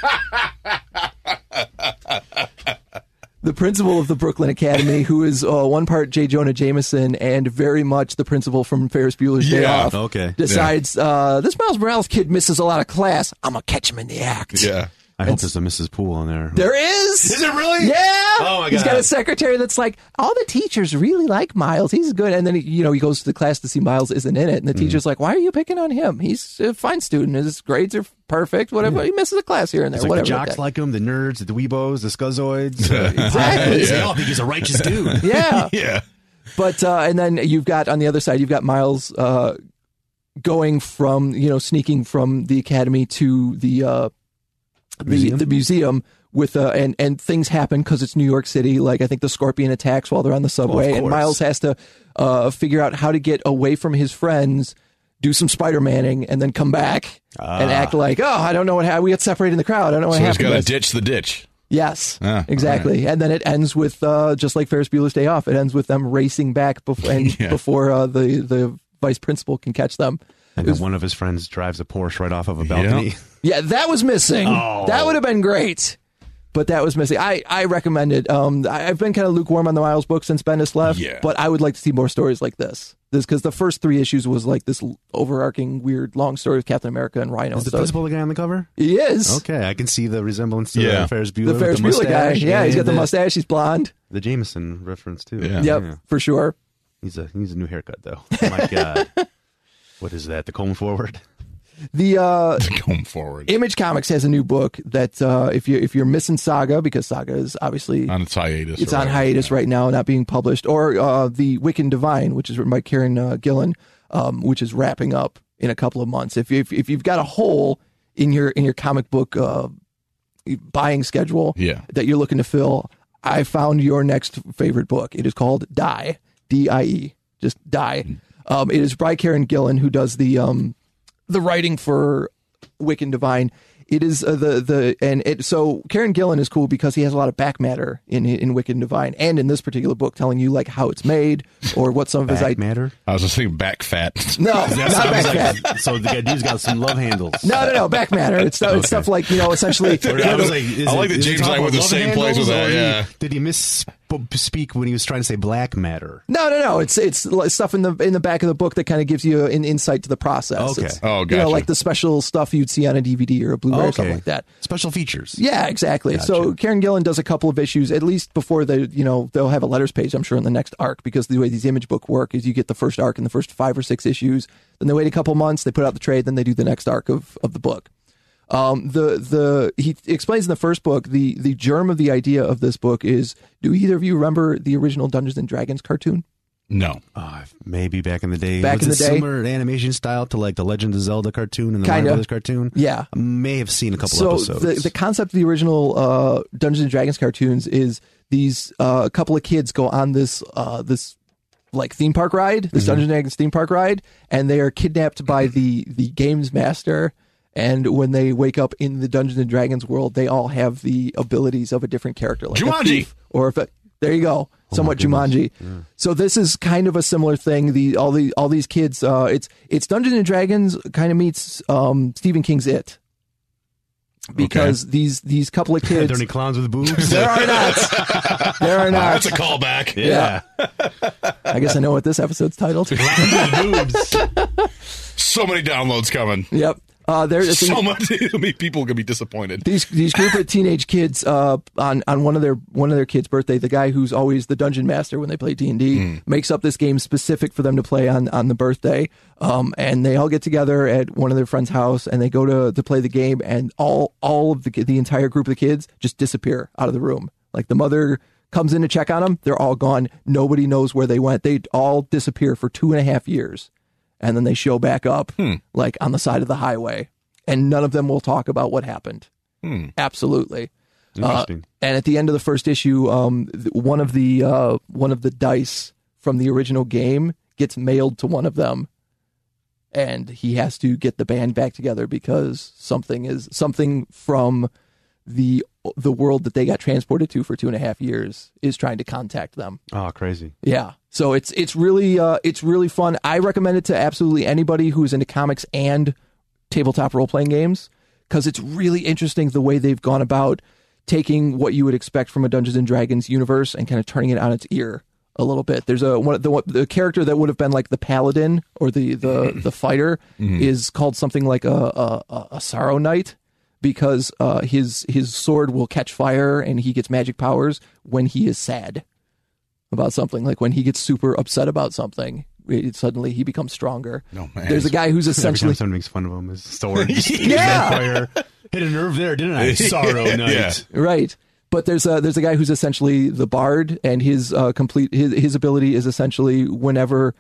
the principal of the Brooklyn Academy, who is one part J. Jonah Jameson and very much the principal from Ferris Bueller's Day Off, decides this Miles Morales kid misses a lot of class. I'm going to catch him in the act. Yeah. I hope there's a Mrs. Poole on there. There is. Is it really? Yeah. Oh, my God. He's got a secretary that's like, all the teachers really like Miles. He's good. And then, he goes to the class to see Miles isn't in it. And the teacher's like, why are you picking on him? He's a fine student. His grades are perfect. Whatever. He misses a class here and there. It's like whatever. The jocks like him, the nerds, the dweebos, the scuzzoids. Exactly. They all think he's a righteous dude. Yeah. Yeah. But, and then you've got, on the other side, you've got Miles going from, sneaking from the academy to the museum with and things happen because it's New York City. Like I think the Scorpion attacks while they're on the subway, and Miles has to figure out how to get away from his friends, do some Spider-Manning, and then come back and act like, I don't know what happened. We got separated in the crowd. I don't know what happened. So he's got to ditch the ditch. Yes, exactly. Right. And then it ends with just like Ferris Bueller's Day Off. It ends with them racing back before the vice principal can catch them. And then one of his friends drives a Porsche right off of a balcony. Yeah, that was missing. Oh. That would have been great. But that was missing. I recommend it. I've been kind of lukewarm on the Miles book since Bendis left. Yeah. But I would like to see more stories like this. Because the first 3 issues was like this overarching, weird, long story with Captain America and Rhino. Is the principal the guy on the cover? He is. Okay, I can see the resemblance to Ferris Bueller. The Ferris Bueller guy. Yeah, he's got the mustache. He's blonde. The Jameson reference, too. Yeah. Yep, for sure. He needs a new haircut, though. Oh, my God. What is that? The comb forward? The comb forward. Image Comics has a new book that if you're missing Saga, because Saga is obviously on its hiatus. It's on hiatus right now, not being published, or the Wiccan Divine, which is written by Kieran Gillen, which is wrapping up in a couple of months. If you've got a hole in your comic book buying schedule that you're looking to fill, I found your next favorite book. It is called Die, D-I-E, just Die. It is by Kieran Gillen, who does the writing for Wiccan Divine. It is so Kieran Gillen is cool because he has a lot of back matter in Wicked and Divine, and in this particular book, telling you like how it's made or what some of his back matter. I was just thinking back fat. No, not back fat. So the dude's got some love handles. No, back matter. It's stuff like essentially. I like that James and I went the same place with that. Yeah. Did he misspeak when he was trying to say black matter? No. It's stuff in the back of the book that kind of gives you an insight to the process. Okay. Gotcha. Like the special stuff you'd see on a DVD or a Blu-ray or something like that. Special features. Yeah, exactly. Gotcha. So Kieran Gillen does a couple of issues, at least before they'll have a letters page, I'm sure, in the next arc, because the way these image book work is you get the first arc in the first 5 or 6 issues, then they wait a couple months, they put out the trade, then they do the next arc of the book. He explains in the first book, the germ of the idea of this book is, do either of you remember the original Dungeons and Dragons cartoon? No. Maybe back in the day. Was it similar animation style to like the Legend of Zelda cartoon and the Mario Brothers cartoon? Yeah. I may have seen a couple episodes. So the concept of the original Dungeons and Dragons cartoons is these couple of kids go on this like theme park ride, this Dungeons and Dragons theme park ride, and they are kidnapped by the games master. And when they wake up in the Dungeons and Dragons world, they all have the abilities of a different character, like Jumanji, there you go, somewhat Jumanji. Yeah. So this is kind of a similar thing. All these kids, it's Dungeons and Dragons kind of meets Stephen King's It, because these couple of kids. Are there any clowns with boobs? There are not. There are not. That's a callback. Yeah. I guess I know what this episode's titled. Clowns with boobs. So many downloads coming. Yep. There's so many people are gonna be disappointed. These group of teenage kids on one of their kids' birthday, the guy who's always the dungeon master when they play D&D makes up this game specific for them to play on the birthday. And they all get together at one of their friends' house and they go to play the game, and all of the entire group of the kids just disappear out of the room. Like the mother comes in to check on them, they're all gone. Nobody knows where they went. They all disappear for 2.5 years. And then they show back up like on the side of the highway, and none of them will talk about what happened. Absolutely. Interesting. And at the end of the first issue, one of the dice from the original game gets mailed to one of them, and he has to get the band back together because something from the world that they got transported to for 2.5 years is trying to contact them. Oh, crazy. Yeah. So it's really fun. I recommend it to absolutely anybody who's into comics and tabletop role-playing games, because it's really interesting the way they've gone about taking what you would expect from a Dungeons and Dragons universe and kind of turning it on its ear a little bit. There's the character that would have been like the paladin or the fighter is called something like a Sorrow Knight, because his sword will catch fire and he gets magic powers when he is sad about something. Like when he gets super upset about something, suddenly he becomes stronger. No, man. There's a guy who's essentially... Every time someone makes fun of him, his sword yeah. Hit a nerve there, didn't I? Sorrow Knight. Yeah. Right. But there's a guy who's essentially the bard, and his ability is essentially whenever...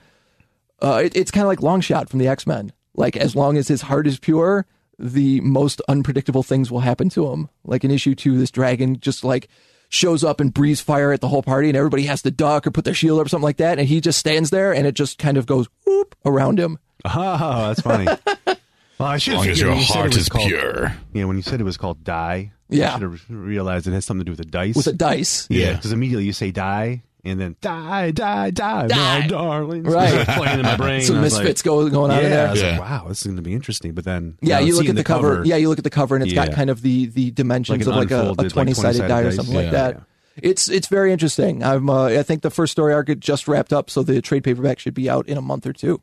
it's kind of like Longshot from the X-Men. Like, as long as his heart is pure, the most unpredictable things will happen to him. Like in issue 2, this dragon just like shows up and breathes fire at the whole party, and everybody has to duck or put their shield up or something like that, and he just stands there and it just kind of goes whoop around him. Oh, that's funny. Well, I should have figured your heart is pure. Yeah, when you said it was called die, yeah. I should have realized it has something to do with a dice. With a dice. Yeah, because immediately you say die, and then die, my darlings. Right. Playing in my brain. Some misfits going on in there. I was like, wow, this is going to be interesting. But then, you look at the cover. Yeah, you look at the cover, and it's got kind of the dimensions of like a 20-sided die or something like that. Yeah. It's very interesting. I think the first story arc just wrapped up, so the trade paperback should be out in a month or two.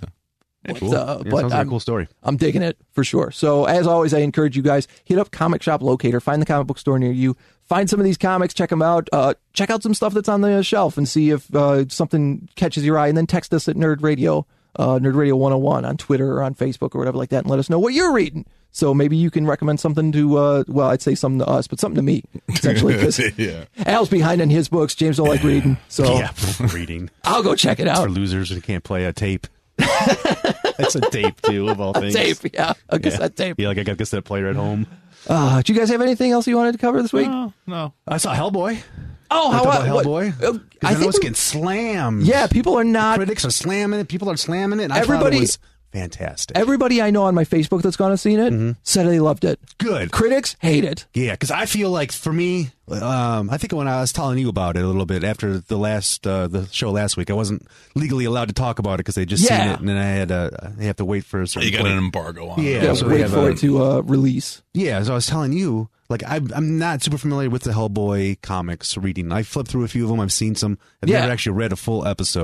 But, cool. But sounds like a cool story. I'm digging it for sure. So as always, I encourage you guys, hit up Comic Shop Locator, find the comic book store near you, find some of these comics, check them out, check out some stuff that's on the shelf and see if something catches your eye, and then text us at Nerd Radio, Nerd Radio 101 on Twitter or on Facebook or whatever like that, and let us know what you're reading. So maybe you can recommend something to, I'd say something to us, but something to me, essentially. Because Al's behind on his books. James don't like reading. So yeah, reading. I'll go check it out. For losers who can't play a tape. That's a tape, too, of all things. A tape, yeah. A cassette tape. Yeah, like I got a cassette player at home. Do you guys have anything else you wanted to cover this week? No. I saw Hellboy. Oh, how about Hellboy? I know it's getting slammed. Yeah, people are not. Critics are slamming it. People are slamming it. And everybody, I thought it was fantastic. Everybody I know on my Facebook that's gone and seen it said they loved it. Good. Critics hate it. Yeah, because I feel like for me, I think when I was telling you about it a little bit after the show last week, I wasn't legally allowed to talk about it because they just seen it, and then I have to wait for a certain. You got an embargo on. Yeah, so wait for it to release. Yeah, so I was telling you, like I'm not super familiar with the Hellboy comics reading. I flipped through a few of them. I've seen some. I've never actually read a full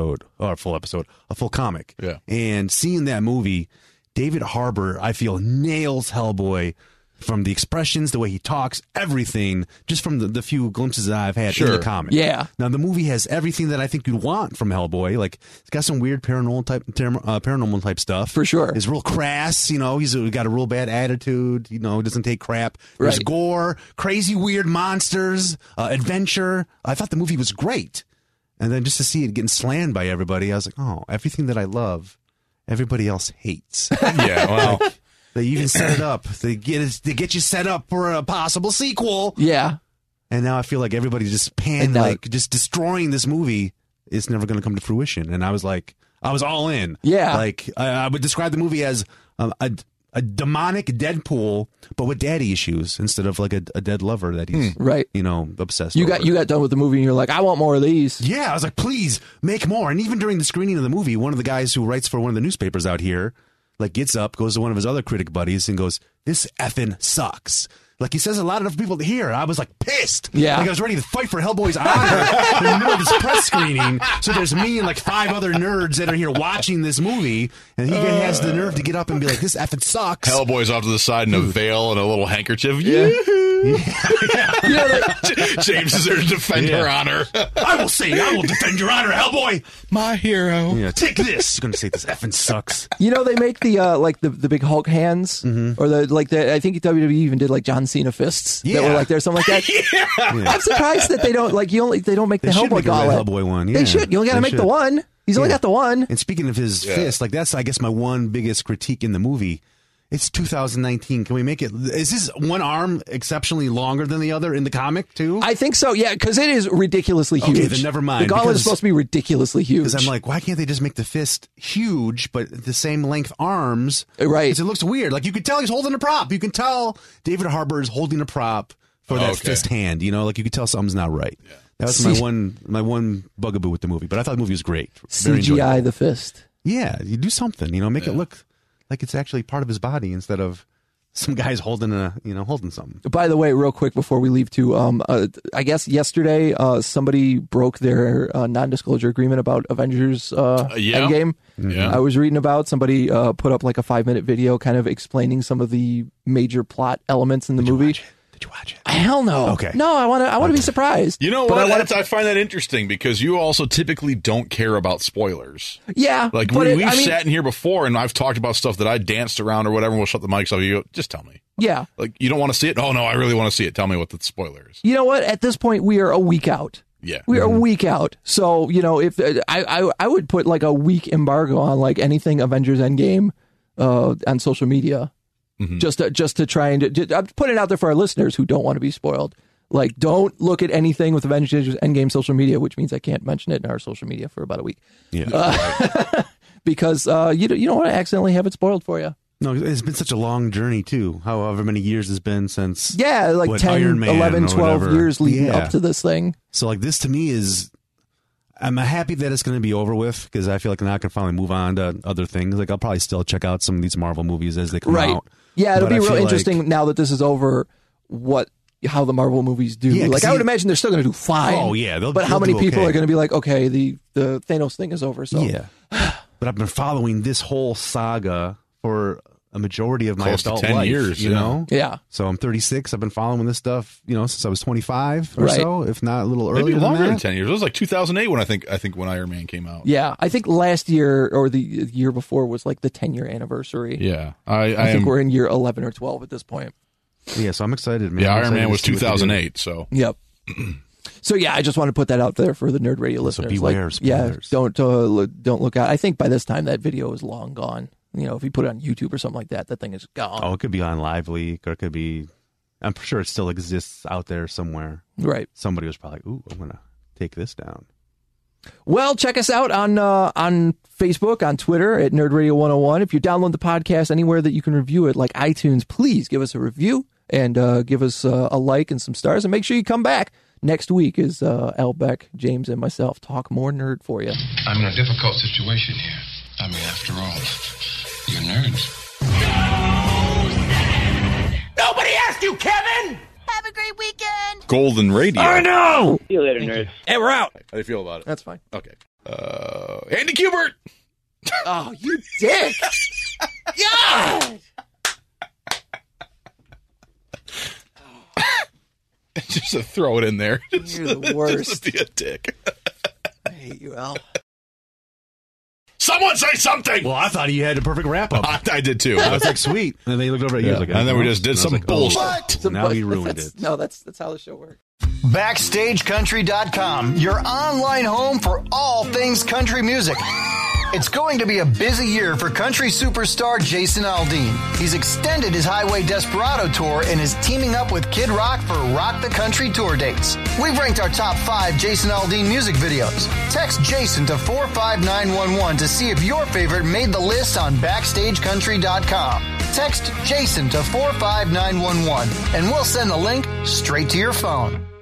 comic. Yeah, and seeing that movie, David Harbour, I feel nails Hellboy. From the expressions, the way he talks, everything, just from the few glimpses that I've had in the comic. Yeah. Now, the movie has everything that I think you'd want from Hellboy. Like, it's got some weird paranormal type stuff. For sure. It's real crass, he's got a real bad attitude, doesn't take crap. There's gore, crazy weird monsters, adventure. I thought the movie was great. And then just to see it getting slammed by everybody, I was like, oh, everything that I love, everybody else hates. Yeah, well... They even set it up. They get you set up for a possible sequel. Yeah. And now I feel like everybody's just just destroying this movie. It's never going to come to fruition. And I was all in. Yeah. Like, I would describe the movie as a demonic Deadpool, but with daddy issues instead of like a dead lover that he's obsessed with. You got done with the movie and you're like, I want more of these. Yeah. I was like, please make more. And even during the screening of the movie, one of the guys who writes for one of the newspapers out here, like, gets up, goes to one of his other critic buddies and goes, this effing sucks. Like, he says a lot of people to hear. I was, like, pissed. Yeah. Like, I was ready to fight for Hellboy's honor in the middle of this press screening. So there's me and, like, 5 other nerds that are here watching this movie. And he has the nerve to get up and be like, this effing sucks. Hellboy's off to the side in a veil and a little handkerchief. Yeah. James is there to defend her honor. I will defend your honor, Hellboy. My hero. Yeah, take this. You're going to say this effing sucks. They make the big Hulk hands, or I think WWE even did like John Cena fists that were like there, something like that. I'm surprised that they don't they don't make the Hellboy gauntlet. Hellboy one. Yeah. They should. You only got to make the one. He's only got the one. And speaking of his fist, like that's I guess my one biggest critique in the movie. It's 2019. Can we make it? Is this one arm exceptionally longer than the other in the comic, too? I think so, yeah, because it is ridiculously huge. Okay, then never mind. The gauntlet is supposed to be ridiculously huge. Because I'm like, why can't they just make the fist huge, but the same length arms? Right. Because it looks weird. Like, you can tell he's holding a prop. You can tell David Harbour is holding a prop for that fist hand. Like, you could tell something's not right. Yeah. That was my one bugaboo with the movie. But I thought the movie was great. Very CGI enjoyable. the fist. Yeah, you do something. Make it look like it's actually part of his body instead of some guy's holding something. By the way, real quick before we leave too, I guess yesterday somebody broke their non-disclosure agreement about Avengers Endgame. Yeah. I was reading about somebody put up like a 5-minute video kind of explaining some of the major plot elements in the movie. Did you watch it? Hell no. Okay. No, I want to be surprised. You know what? I find that interesting because you also typically don't care about spoilers. Yeah. Like we've sat in here before and I've talked about stuff that I danced around or whatever and we'll shut the mics off. You go, just tell me. Yeah. Like you don't want to see it? Oh no, I really want to see it. Tell me what the spoiler is. You know what? At this point we are a week out. Yeah. We are a week out. So, if I would put like a week embargo on like anything Avengers Endgame on social media. Mm-hmm. Just to try and I'm putting it out there for our listeners who don't want to be spoiled. Like, don't look at anything with Avengers Endgame social media, which means I can't mention it in our social media for about a week. Yeah, because you don't want to accidentally have it spoiled for you. No, it's been such a long journey too. However many years it's been since 10, 11, 12 years leading up to this thing. So like this to me is. I'm happy that it's going to be over with because I feel like now I can finally move on to other things. Like I'll probably still check out some of these Marvel movies as they come out. Yeah, it'll be real interesting now that this is over. How the Marvel movies do? Yeah, I would imagine they're still going to do fine. Oh yeah, but how many people are going to be like, okay, the Thanos thing is over? So yeah, but I've been following this whole saga for a majority of my adult 10 life, years, you know? Yeah. So I'm 36. I've been following this stuff, since I was 25 or so, if not a little earlier. Maybe longer than than 10 years. It was like 2008 when I think when Iron Man came out. Yeah, I think last year or the year before was like the 10-year anniversary. Yeah. I think we're in year 11 or 12 at this point. Yeah, so I'm excited, man. Yeah, Iron Man was 2008, so. Yep. So yeah, I just want to put that out there for the Nerd Radio listeners. So beware, spoilers. Yeah, don't look out. I think by this time that video is long gone. If you put it on YouTube or something like that, that thing is gone. Oh, it could be on Live Leak, or it could be. I'm sure it still exists out there somewhere. Right. Somebody was probably, ooh, I'm gonna take this down. Well, check us out on Facebook, on Twitter at Nerd Radio 101. If you download the podcast anywhere that you can review it, like iTunes, please give us a review and give us a like and some stars. And make sure you come back next week as Al Beck, James, and myself talk more nerd for you. I'm in a difficult situation here. I mean, after all, you're nerds. Nobody asked you, Kevin! Have a great weekend! Golden Radio. I know! See you later, nerd. And we're out. How do you feel about it? That's fine. Okay. Andy Kubert! Oh, you dick! God! Just to throw it in there. You're the worst. Just to be a dick. I hate you, Al. Someone say something! Well, I thought you had a perfect wrap-up. I did too. I was like, sweet. And then they looked over at you. Yeah. Like, and then we just did some bullshit. Oh, now he ruined it. No, that's how the show works. BackstageCountry.com, your online home for all things country music. It's going to be a busy year for country superstar Jason Aldean. He's extended his Highway Desperado tour and is teaming up with Kid Rock for Rock the Country tour dates. We've ranked our top 5 Jason Aldean music videos. Text Jason to 45911 to see if your favorite made the list on BackstageCountry.com. Text Jason to 45911 and we'll send the link straight to your phone.